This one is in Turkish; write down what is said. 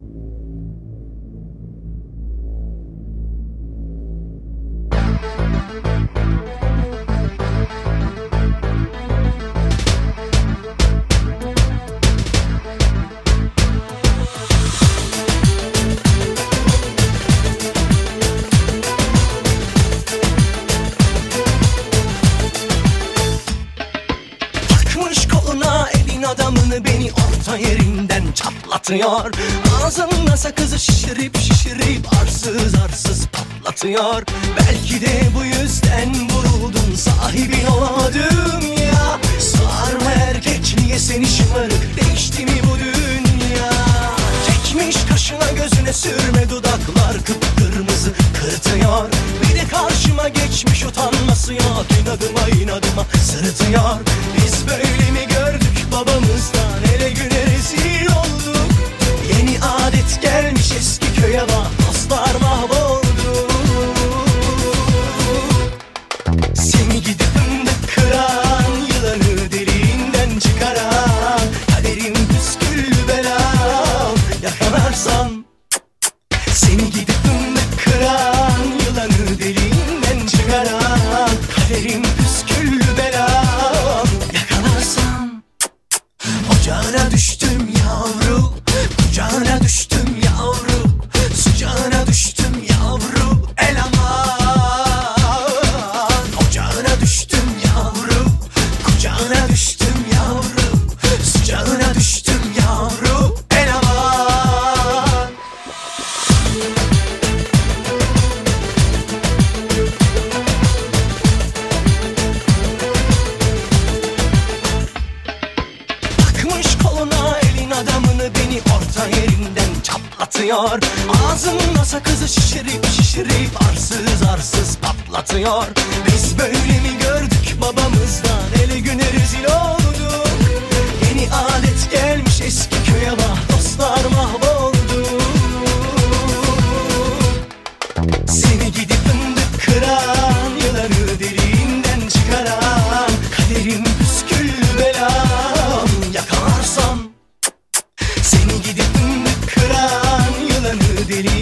Adamını beni orta yerinden çatlatıyor. Ağzında sakızı şişirip arsız arsız patlatıyor. Belki de bu yüzden vuruldun, sahibin olamadım ya. Sarma erkek, niye seni şımarık, değişti mi bu dünya? Çekmiş kaşına gözüne sürme, dudaklar kıpkırmızı kırıtıyor. Bir de karşıma geçmiş, utanması yok, inadıma sırıtıyor. Biz böyle mi gördük babamızdan, ele güne rezil olduk. Yeni adet gelmiş eski köye, bak dostlar mahvoldu. Seni gidip fındık kıran, yılanı deliğinden çıkaran, kaderim püsküllü belam, yakalarsam. Seni gidip fındık kıran, yılanı deliğinden çıkaran, kaderim püsküllü belam, yakalarsam. Ocağına düştüm yavru, kucağına düştüm yavru, sıcağına düştüm yavru, el aman. Ocağına düştüm yavru, kucağına düştüm yavru, sıcağına düştüm yavru, el aman. Takmış koluna elin adamını, beni orta yerinden çatlatıyor. Ağzımda sakızı şişirip arsız arsız patlatıyor. Biz böyle mi gördük babamızdan, ele güne rezil olduk. Yeni adet gelmiş eski köye, bak dostlar mahvoldu. Seni gidip fındık kıran, yılanı deliğinden çıkaran, kaderim püsküllü belam, yakalarsam. Seni gidip fındık kıran, yılanı deliğinden